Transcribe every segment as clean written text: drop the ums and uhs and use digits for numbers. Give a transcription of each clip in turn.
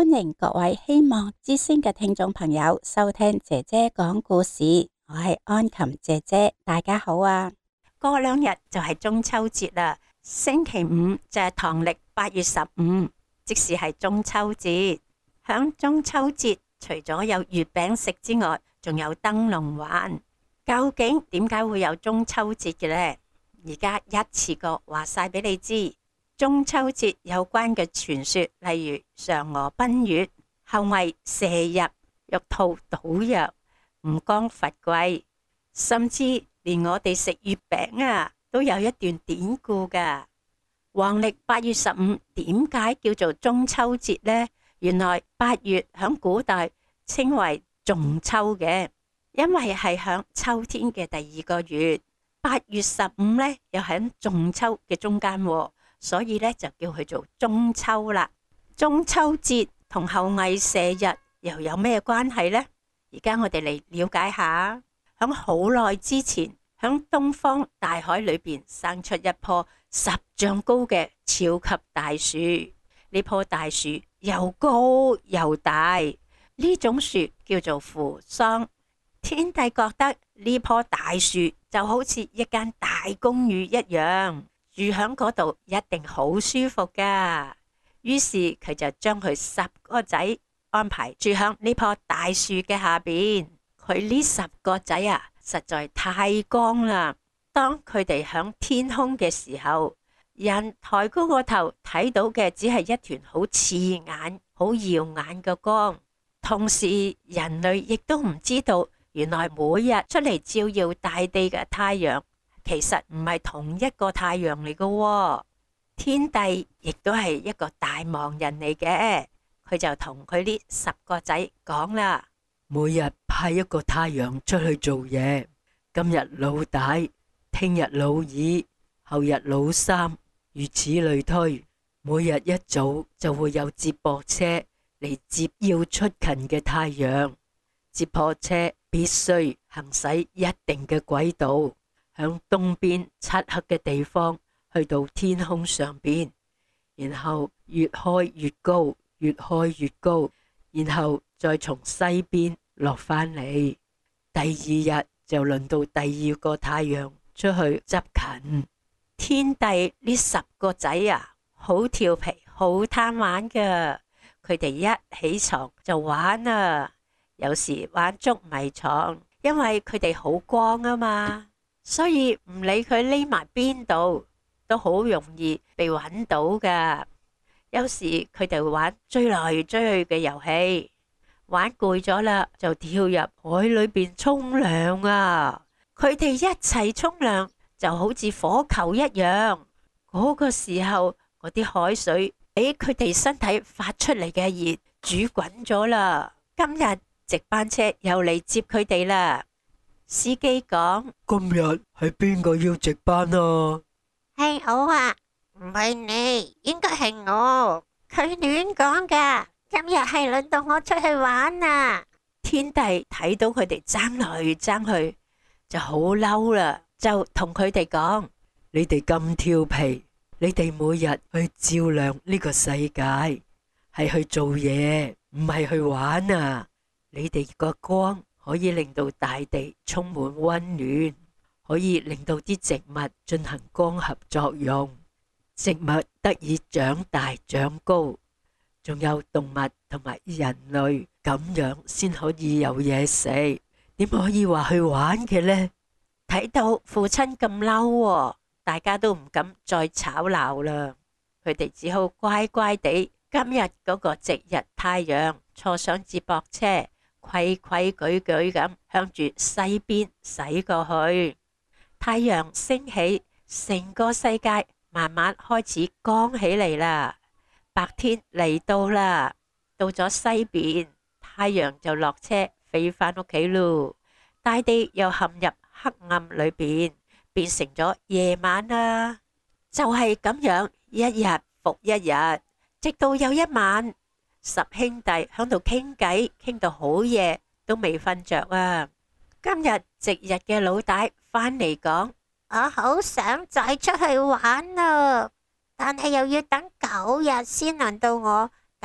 歡迎各位希望之聲嘅聽眾朋友收聽姐姐講故事，我係安琴姐姐，大家好啊！過兩日就係中秋節啦，星期五就係農曆8月15，即是係中秋節。響中秋節除咗有月餅食之外，仲有燈籠玩。究竟點解會有中秋節嘅呢？而家一次過話晒俾你知。中秋節有關嘅傳說，例如嫦娥奔月、后羿射日、玉兔搗藥、吳剛伐桂，甚至連我哋食月餅啊，都有一段典故噶。黃曆8月15點解叫做中秋節呢？原來8月響古代稱為仲秋嘅，因為係響秋天嘅第2個月。8月15呢，又喺仲秋嘅中間，所以呢，就叫佢做中秋啦。中秋節同后羿射日又有咩關係呢？而家我哋嚟了解下。響好耐之前，響東方大海裏邊生出一棵10丈高嘅超級大樹。呢棵大樹又高又大，呢種樹叫做扶桑。天帝覺得呢棵大樹就好似一間大公寓一樣，住響嗰度一定好舒服噶。於是佢就將佢10個仔安排住響呢棵大樹嘅下邊。佢呢10個仔啊，實在太光啦。當佢哋響天空嘅時候，人抬高個頭睇到嘅只係一團好刺眼、好耀眼嘅光。同時，人類亦都唔知道，原來每日出嚟照耀大地嘅太陽，其實唔係同一個太陽嚟嘅喎。天帝亦都係一個大忙人嚟嘅，佢就同佢呢10個仔講啦： 每日派一個太陽出去做嘢，今日老大，聽日老二，後日老三，如此類推。每日一早就會有接駁車嚟接要出勤嘅太陽。接駁車必須行駛一定嘅軌道，向東邊漆黑嘅地方去到天空上邊，然後越開越高，越開越高，然後再從西邊落返嚟。第二日就輪到第2個太陽出去執勤。天帝呢10個仔啊，好調皮，好貪玩噶。佢哋一起床就玩啊，有時玩捉迷藏，因為佢哋好光啊嘛，所以唔理佢匿埋邊度，都好容易被揾到噶。有時佢哋玩追來追去嘅遊戲，玩攰咗啦，就跳入海裏邊沖涼啊！佢哋一齊沖涼就好似火球一樣。嗰個時候，嗰啲海水俾佢哋身體發出嚟嘅熱煮滾咗啦。今日值班車又嚟接佢哋啦。司機講： 今日係邊個要值班啊？ 係我啊，唔係你，應該係我。佢亂講噶，今日係輪到我出去玩啊！ 天帝睇到佢哋爭來爭去，就好嬲啦，就同佢哋講： 你哋咁調皮，你哋每日去照亮呢個世界，係去做嘢，唔係去玩啊！你哋個光可以令到大地充滿溫暖，可以令到啲植物進行光合作用，植物得以長大長高，仲有動物同埋人類，咁樣先可以有嘢食。點可以話去玩嘅呢？ 睇到父親咁嬲，大家都唔敢再吵鬧啦。佢哋只好乖乖地，今日嗰個值日太陽坐上接駁車，規規矩矩咁向住西邊駛過去。太陽升起，成個世界慢慢開始光起嚟啦。白天嚟到啦，到咗西邊，太陽就落車飛返屋企咯。大地又陷入黑暗裏邊，變成咗夜晚啦。就係咁樣，一日復一日，直到有一晚，10兄弟響度傾偈，傾到好夜都未瞓着啊。今日值日嘅老大返嚟講： 我好想再出去玩啊，但係又要等9日先輪到我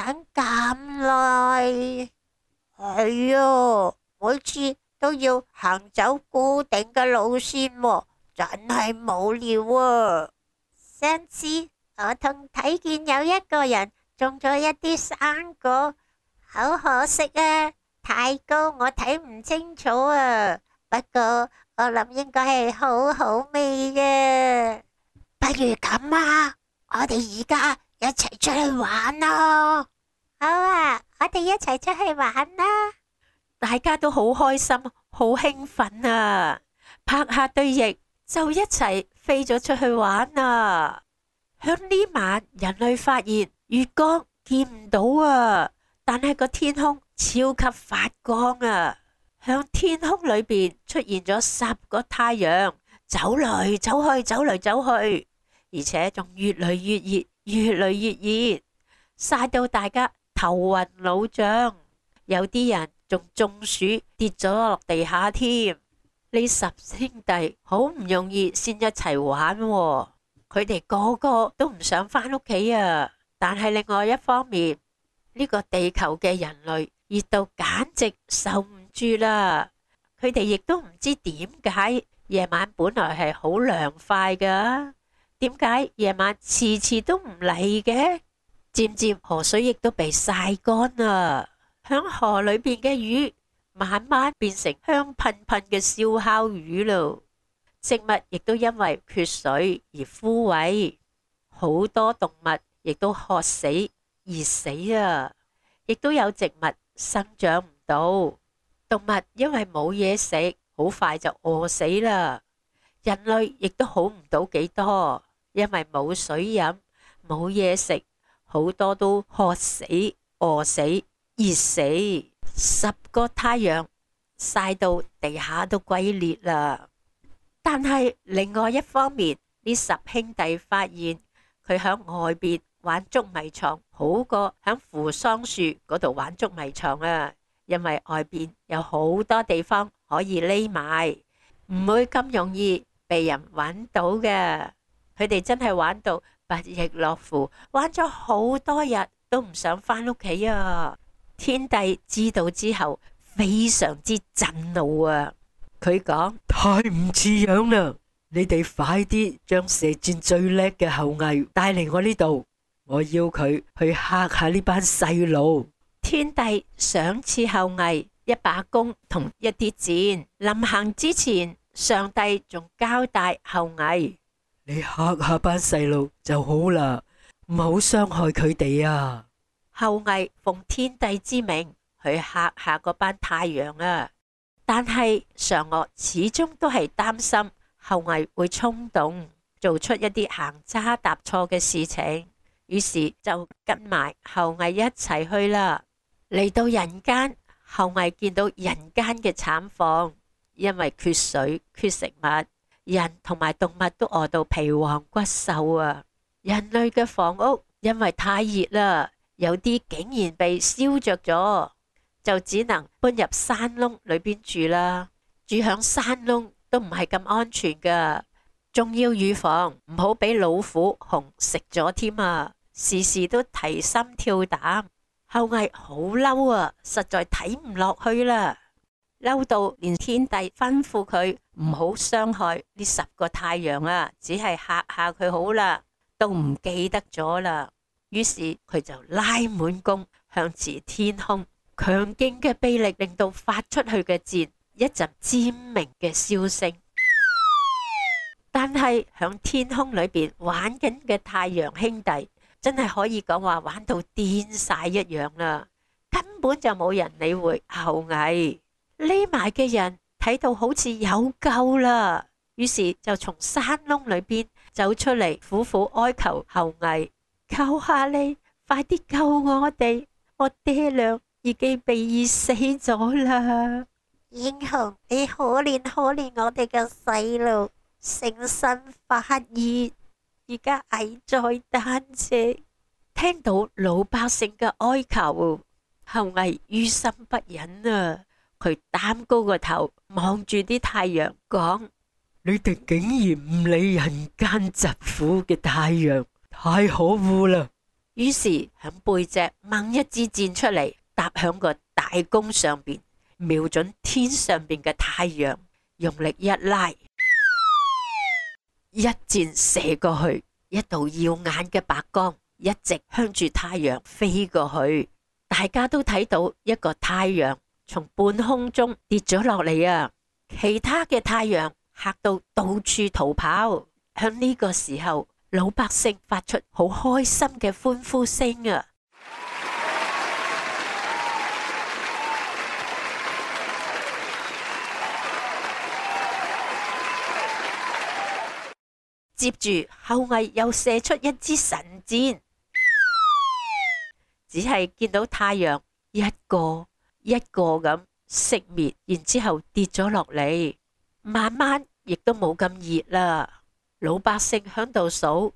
等咁耐？係啊，每次都要行走固定嘅路線喎，真係無聊啊！上次我仲睇見有一個人種咗一啲生果，好可惜啊，太高我睇唔清楚啊。不過我諗應該係好好味嘅。不如咁啊，我哋而家一齊出去玩咯。好啊，我哋一齊出去玩啦！ 大家都好開心，好興奮啊！拍下對翼就一齊飛咗出去玩啊！響呢晚，人類發現月光見唔到啊，但係個天空超級發光啊！響天空裏邊出現咗10個太陽，走嚟走去，走嚟走去，而且仲越嚟越熱，越嚟越熱，曬到大家頭暈腦脹，有啲人仲中暑跌咗落地下添。呢10兄弟好唔容易先一齊玩喎，佢哋個個都唔想返屋企啊！但係另外一方面，呢個地球嘅人類熱到簡直受唔住啦。佢哋亦都唔知點解夜晚本來係好涼快噶，點解夜晚遲遲都唔嚟嘅？漸漸河水亦都被曬乾啦，響河裏邊嘅魚慢慢變成香噴噴嘅燒烤魚咯。植物亦都因為缺水而枯萎，好多動物亦都渴死、熱死啊！亦都有植物生長唔到，動物因為冇嘢食，好快就餓死啦。人類亦都好唔到幾多，因為冇水飲、冇嘢食，好多都渴死、餓死、熱死。10個太陽曬到地下都龜裂啦。但係另外一方面，呢10兄弟發現佢響外邊玩捉迷藏好過響扶桑樹嗰度玩捉迷藏啊，因為外邊有好多地方可以匿埋，唔會咁容易被人揾到嘅。佢哋真係玩到不亦樂乎，玩咗好多日都唔想返屋企啊！天帝知道之後非常之震怒啊！佢講： 太唔似樣啦！你哋快啲將射箭最叻嘅後羿帶嚟我呢度，我要佢去嚇下呢班細路。 天帝賞賜後羿一把弓同一啲箭，臨行之前，上帝仲交代後羿： 你嚇下班細路就好啦，唔好傷害佢哋啊！ 後羿奉天帝之命去嚇下嗰班太陽啊！但係嫦娥始終都係擔心後羿會衝動，做出一啲行差踏錯嘅事情，於是就跟埋後羿一齊去啦。嚟到人間，後羿見到人間嘅慘況，因為缺水、缺食物，人同埋動物都餓到皮黃骨瘦啊！人類嘅房屋因為太熱啦，有啲竟然被燒着咗，就只能搬入山窿裏邊住啦。住響山窿都唔係咁安全噶，仲要預防唔好俾老虎、熊食咗添啊！時時都提心吊膽。後羿好嬲啊，實在睇唔落去啦，嬲到連天帝吩咐佢唔好傷害呢10個太陽啊，只係嚇下佢好啦，都唔記得咗啦。於是佢就拉滿弓向前天空，強勁嘅臂力令到發出去嘅箭一陣尖鳴嘅笑聲。但係響天空裏邊玩緊嘅太陽兄弟真係可以講話玩到癲晒一樣啦，根本就冇人理會後羿。匿埋嘅人睇到好似有救啦，於是就從山窿裏邊走出嚟，苦苦哀求後羿：求下你快啲救我哋，我爹娘已經被熱死咗啦！ 英雄，你可憐可憐我哋嘅細路，成身發熱，而家危在旦夕。 聽到老百姓嘅哀求，後羿於心不忍啊！佢擔高個頭望住啲太陽講： 你哋竟然唔理人間疾苦嘅太陽，太可惡啦！ 於是響背脊掹一支箭出嚟，搭響個大弓上邊，瞄準天上邊嘅太陽，用力一拉，一箭射過去，一道耀眼嘅白光一直向住太陽飛過去。大家都睇到一個太陽從半空中跌咗落嚟啊！其他嘅太陽嚇到到處逃跑。響呢個時候，老百姓發出好開心嘅歡呼聲啊！接住後羿又射出一支神箭，只係見到太陽一個一個咁熄滅，然之後跌咗落嚟，慢慢亦都冇咁熱啦。老百姓響度數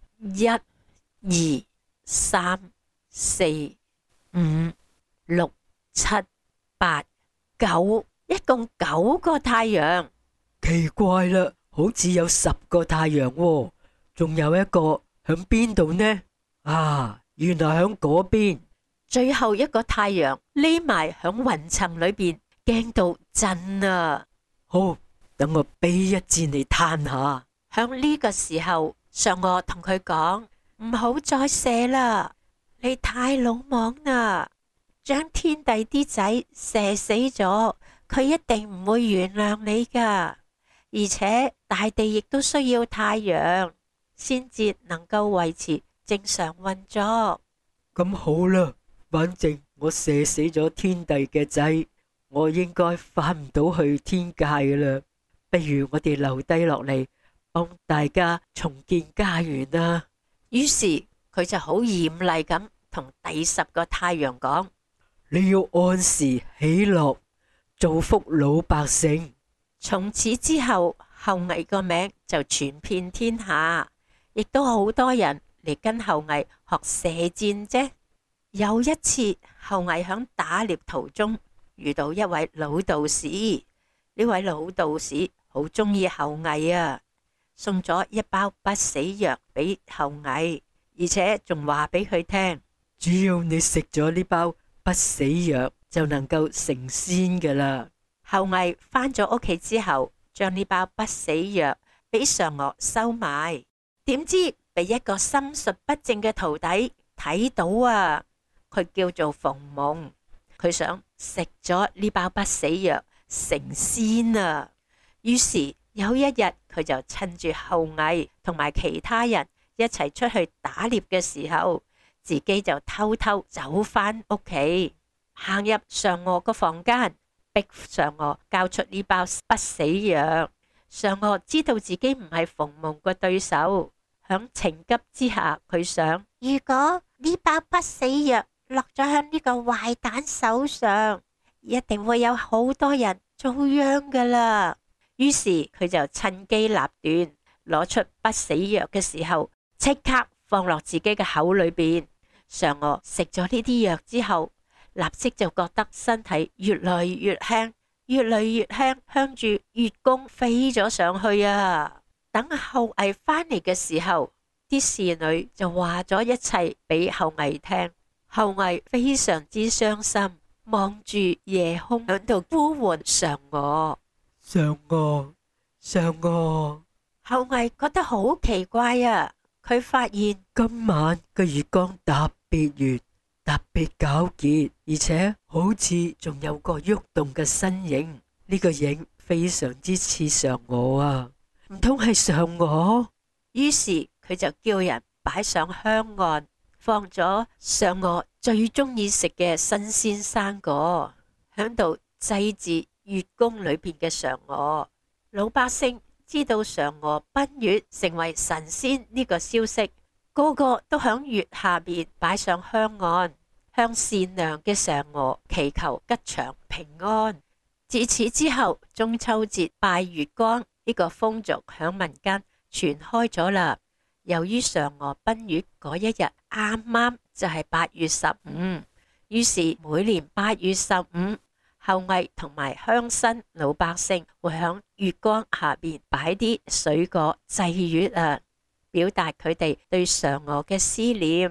1、2、3、4、5、6、7、8、9，一共9個太陽。 奇怪啦，好似有10個太陽喎，仲有一個響邊度呢？啊，原來響嗰邊。 最後一個太陽匿埋響雲層裏邊，驚到震啊！ 好，等我俾一箭你嘆下。 響呢個時候，嫦娥同佢講：唔好再射啦，你太魯莽啦，將天帝啲仔射死咗，佢一定唔會原諒你噶。而且大地亦都需要太陽，先至能夠維持正常運作。 咁好啦，反正我射死咗天帝嘅仔，我應該翻唔到去天界噶啦。不如我哋留低落嚟，幫大家重建家園啦。 於是佢就好嚴厲咁同第10個太陽講： 你要按時喜樂，造福老百姓。 從此之後，後羿個名就傳遍天下，亦都好多人嚟跟後羿學射箭啫。有一次，後羿響打獵途中遇到一位老道士，呢位老道士好中意後羿啊，送咗一包不死藥俾後羿，而且仲話俾佢聽， 只要你食咗呢包不死藥，就能夠成仙噶啦。 後羿返咗屋企之後，將呢包不死藥俾嫦娥收埋，點知俾一個心術不正嘅徒弟睇到啊！佢叫做馮蒙，佢想食咗呢包不死藥成仙啊！於是有一日，佢就趁住後羿同埋其他人一齊出去打獵嘅時候，自己就偷偷走返屋企，行入嫦娥個房間，逼嫦娥交出呢包不死藥。嫦娥知道自己唔係馮蒙個對手，響情急之下，佢想： 如果呢包不死藥落咗響呢個壞蛋手上，一定會有好多人遭殃噶啦。 於是佢就趁機立斷，攞出不死藥嘅時候，即刻放落自己嘅口裏邊。嫦娥食咗呢啲藥之後，立即就覺得身體越來越輕，越嚟越輕，向住月宮飛咗上去啊！等後羿返嚟嘅時候，啲侍女就話咗一切俾後羿聽。後羿非常之傷心，望住夜空喺度呼喚嫦娥。 嫦娥，嫦娥。 後羿覺得好奇怪啊！佢發現今晚嘅月光特別圓，特別皎潔，而且好似仲有個喐動嘅身影。呢個影非常之似嫦娥啊！唔通係嫦娥？ 於是佢就叫人擺上香案，放咗嫦娥最中意食嘅新鮮生果，響度祭祀月宮裏邊嘅嫦娥。老百姓知道嫦娥奔月成為神仙呢個消息，個個都響月下邊擺上香案，向善良嘅嫦娥祈求吉祥平安。自此之後，中秋節拜月光呢個風俗響民間傳開咗啦。由於嫦娥奔月嗰一日啱啱就係8月15，於是每年8月15，後羿同埋鄉紳老百姓會響月光下邊擺啲水果祭月啊，表達佢哋對嫦娥嘅思念。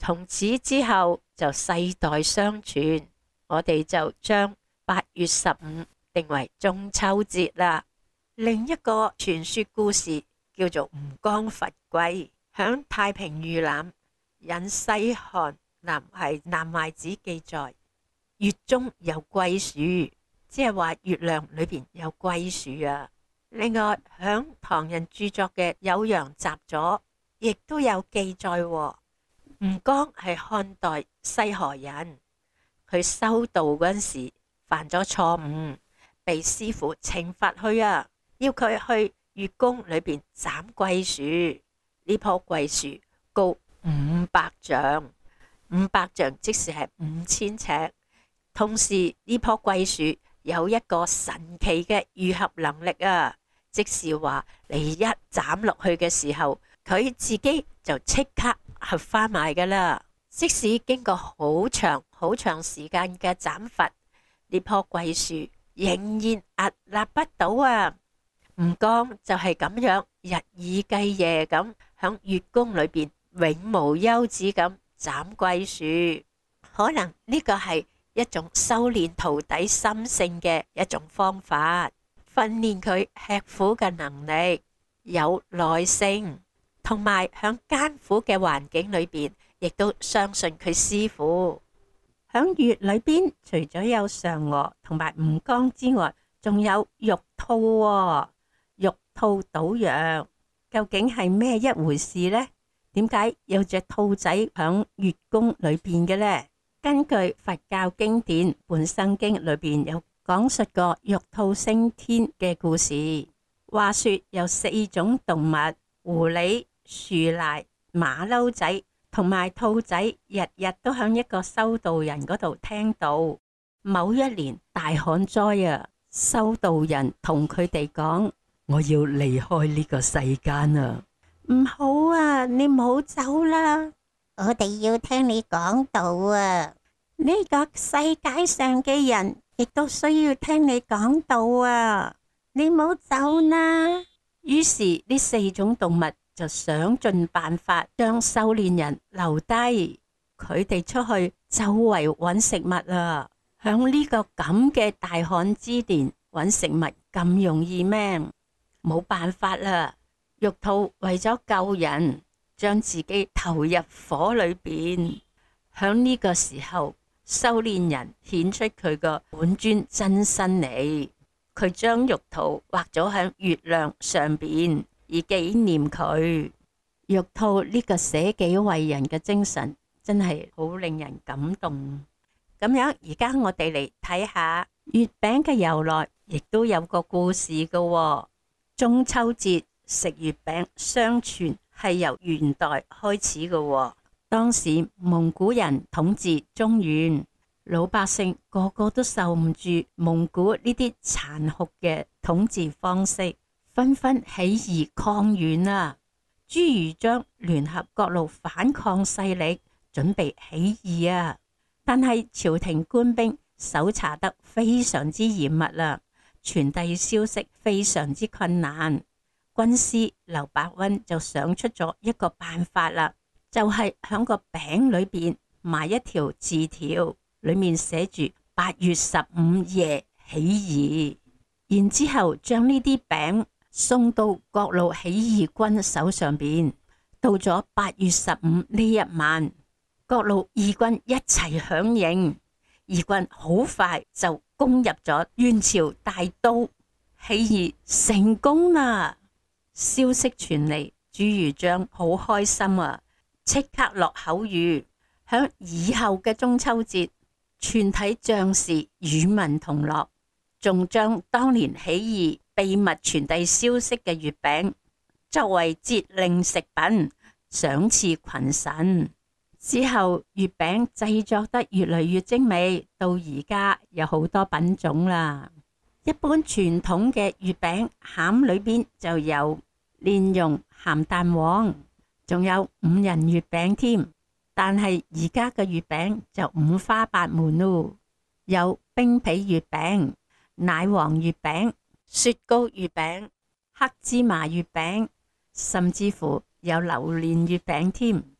從此之後就世代相傳，我哋就將8月15定為中秋節啦。另一個傳說故事叫做吳剛伐桂，響太平御覽引西漢南懷子記載，月中有桂樹，即係話月亮裏邊有桂樹啊。另外響唐人著作嘅《酉陽雜俎》亦都有記載，吳剛係漢代西河人，佢修道嗰陣時犯咗錯誤，被師父懲罰去啊，要佢去月宮裏邊斬桂樹。呢棵桂樹高500丈，500丈即是係5000尺。同時呢棵桂樹有一個神奇嘅愈合能力啊，即是話你一斬落去嘅時候，佢自己就即刻合翻埋噶啦。即使經過好長時間嘅斬伐，呢棵桂樹仍然屹立不倒啊。吳剛就係咁樣日以繼夜咁響月宮裏邊永無休止咁斬桂樹。可能呢個係一種修煉徒弟心性嘅一種方法，訓練佢吃苦嘅能力，有耐性，同埋響艱苦嘅環境裏邊，亦都相信佢師父。響月裏邊，除咗有嫦娥同埋吳剛之外，仲有玉兔喎。玉兔搗藥究竟係咩一回事呢？點解有隻兔仔響月宮裏邊嘅呢？根據佛教經典《本生經》裏邊有講述過玉兔升天嘅故事。話說有4種動物，狐狸、樹獺、馬騮仔同埋兔仔，日日都響一個修道人嗰度聽道。某一年大旱災啊，修道人同佢哋講：我要離開呢個世間啊！唔好啊，你唔好走啦！ 我哋要聽你講道啊！ 呢個世界上嘅人亦都需要聽你講道啊！你唔好走啦！於是呢4種動物就想盡辦法將修煉人留低，佢哋出去周圍揾食物啊！響呢個咁嘅大旱之年揾食物咁容易咩？冇辦法啦！玉兔為咗救人，將自己投入火裏邊。響呢個時候，修煉人顯出佢個本尊真身嚟，佢將玉兔畫咗喺月亮上邊，以紀念佢。玉兔呢個捨己為人嘅精神真係好令人感動。咁樣而家我哋嚟睇下月餅嘅由來，亦都有個故事㗎喎。中秋節食月餅，相傳係由元代開始㗎喎。當時蒙古人統治中原，老百姓個個都受唔住蒙古呢啲殘酷嘅統治方式，紛紛起義抗元啊！朱元璋聯合各路反抗勢力，準備起義啊！但係朝廷官兵搜查得非常之嚴密啦，傳遞消息非常之困難。軍師劉伯溫就想出咗一個辦法啦，就係響個餅裏邊埋一條字條，裏面寫住8月15夜起義，然之後將呢啲餅送到各路起義軍手上邊。到咗8月15呢一晚，各路義軍一齊響應，義軍好快就攻入咗元朝大都，起義成功啦！消息傳嚟，朱元璋好開心啊，即刻落口諭，響以後嘅中秋節，全體將士與民同樂，仲將當年起義秘密傳遞消息嘅月餅作為節令食品，賞賜群臣。之後月餅製作得越嚟越精美，到而家有好多品種啦。一般傳統嘅月餅餡裏邊就有蓮蓉鹹蛋黃，仲有五仁月餅添。但係而家嘅月餅就五花八門咯，有冰皮月餅、奶黃月餅、雪糕月餅、黑芝麻月餅，甚至乎有榴蓮月餅添。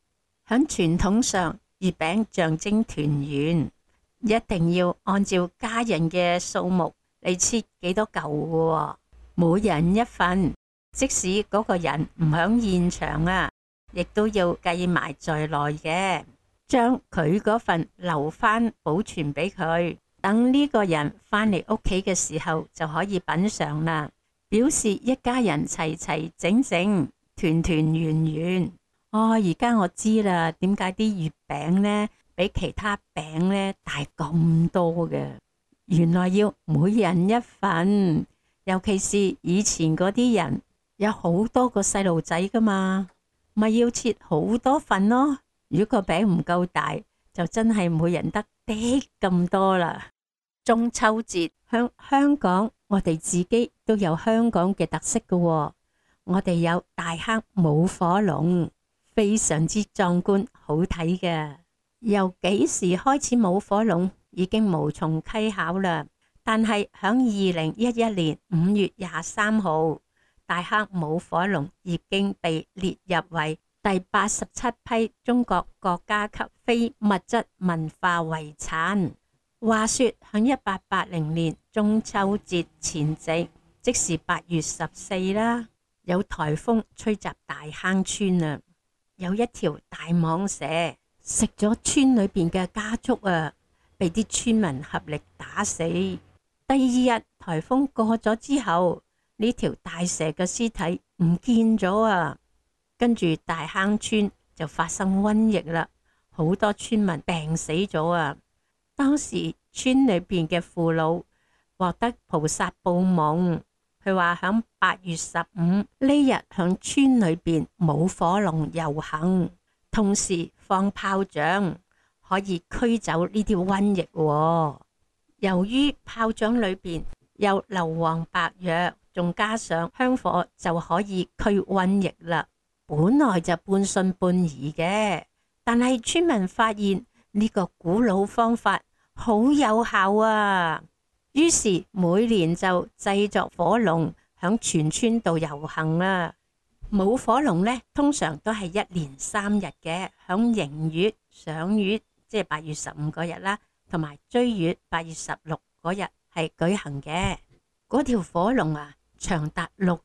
響傳統上，月餅象徵團圓，一定要按照家人嘅數目嚟切幾多嚿嘅，每人一份。即使嗰個人唔響現場啊，亦都要計埋在內嘅，將佢嗰份留返保存俾佢，等呢個人返嚟屋企嘅時候就可以品嘗啦，表示一家人齊齊整整、團團圓圓。而家我知啦，點解啲月餅呢比其他餅呢大咁多嘅？原來要每人一份，尤其是以前嗰啲人有好多個細路仔噶嘛，咪要切好多份咯。如果個餅唔夠大，就真係每人得啲咁多啦。中秋節響香港，我哋自己都有香港嘅特色噶喎。我哋有大坑舞火龍，非常之壯觀，好睇嘅。由幾時開始舞火龍已經無從稽考啦，但係響2011年5月23號，大坑舞火龍已經被列入為第87批中國國家級非物質文化遺產。話說響1880年中秋節前夕，即是8月14啦，有颱風吹襲大坑村啊，有一條大蟒蛇食咗村裏邊嘅家畜啊，被啲村民合力打死。第二日颱風過咗之後，呢條大蛇嘅屍體唔見咗啊，跟住大坑村就發生瘟疫啦，好多村民病死咗啊。當時村裏邊嘅父老獲得菩薩報夢，佢話響8月15呢日響村裏邊舞火龍遊行，同時放炮仗，可以驅走呢啲瘟疫喎。由於炮仗裏邊有硫磺白藥，仲加上香火，就可以驅瘟疫啦。本來就半信半疑嘅，但係村民發現呢個古老方法好有效啊，於是每年就製作火龍響全村度遊行啦。舞火龍呢，通常都係1連3日嘅，響迎月、賞月，即係8月15嗰日啦，同埋追月8月16嗰日係舉行嘅。嗰條火龍啊，長達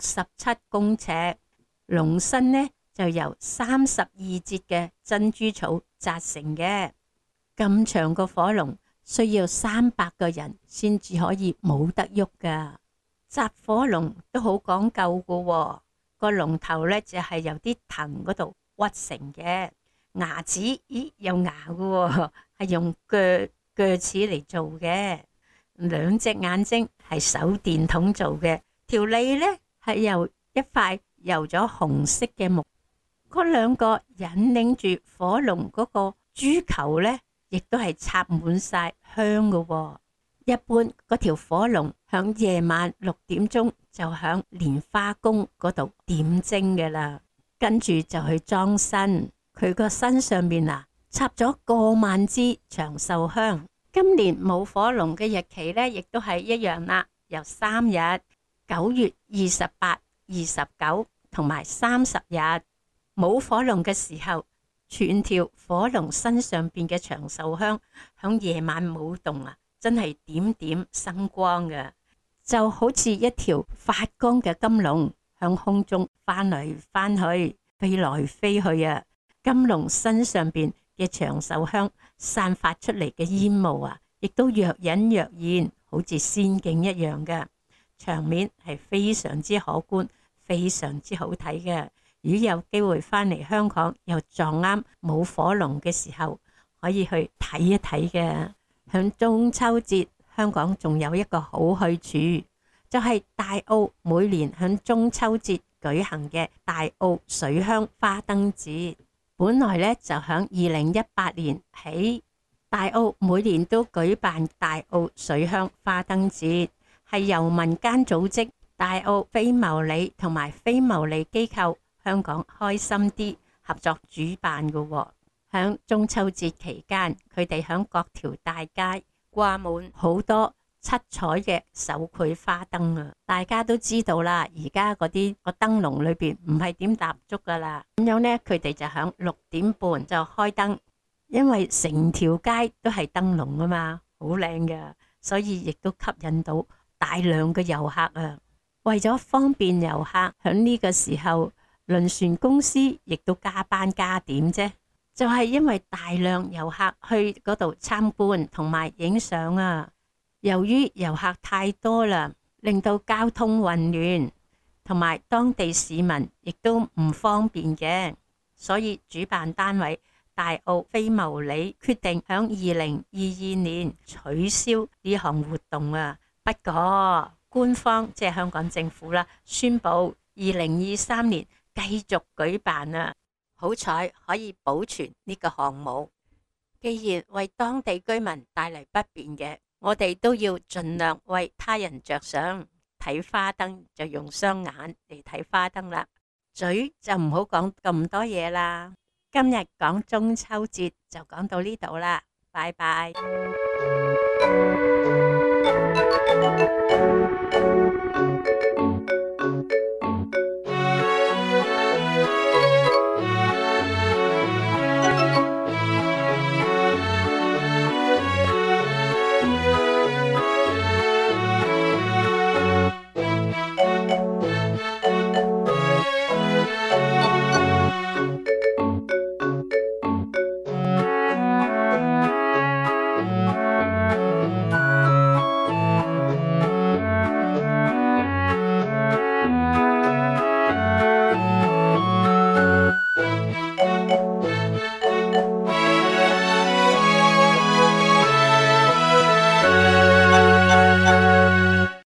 67公尺，龍身呢就由32節嘅珍珠草紮成嘅。咁長個火龍需要300個人先至可以舞得喐噶。紮火龍都好講究噶喎，個龍頭呢就係由啲藤嗰度屈成嘅，牙齒有牙噶喎，係用鋸齒嚟做嘅。2隻眼睛係手電筒做嘅，條脷呢係由一塊油咗紅色嘅木，嗰2個引領住火龍嗰個珠球呢，亦都係插滿晒香噶喎。一般嗰條火龍響夜晚6點鐘就響蓮花宮嗰度點睛嘅啦，跟住就去裝身，佢個身上面啊插咗過萬支長壽香。今年舞火龍嘅日期呢，亦都係一樣啦，由3日，9月28、29同埋30日。舞火龍嘅時候，全條火龍身上邊嘅長壽香響夜晚舞動啊，真係點點生光嘅，就好似一條發光嘅金龍向空中翻嚟翻去，飛來飛去啊。金龍身上邊嘅長壽香散發出嚟嘅煙霧啊，亦都若隱若現，好似仙境一樣嘅，場面係非常之可觀，非常之好睇嘅。如果有機會返嚟香港又撞啱舞火龍嘅時候，可以去睇一睇嘅。響中秋節，香港仲有一個好去處，就係大澳每年響中秋節舉行嘅大澳水鄉花燈節。本來呢，就響2018年起，大澳每年都舉辦大澳水鄉花燈節，係由民間組織、大澳非牟利同埋非牟利機構香港開心啲合作主辦嘅喎。響中秋節期間，佢哋響各條大街掛滿好多七彩嘅手繪花燈啊！大家都知道啦，而家嗰啲個燈籠裏邊唔係點蠟燭噶啦，咁樣呢，佢哋就響6點半就開燈，因為成條街都係燈籠啊嘛，好靚噶，所以亦都吸引到大量嘅遊客啊！為咗方便遊客，響呢個時候，輪船公司亦都加班加點啫，就係因為大量遊客去嗰度參觀同埋影相啊。由於遊客太多啦，令到交通混亂，同埋當地市民亦都唔方便嘅，所以主辦單位大澳非牟利決定響2022年取消呢項活動啊。不過官方即係香港政府啦，宣布2023年繼續舉辦啊。好彩可以保存呢個項目。既然為當地居民帶嚟不便嘅，我哋都要盡量為他人着想。睇花燈就用雙眼嚟睇花燈啦，嘴就唔好講咁多嘢啦。今日講中秋節就講到呢度啦，拜拜。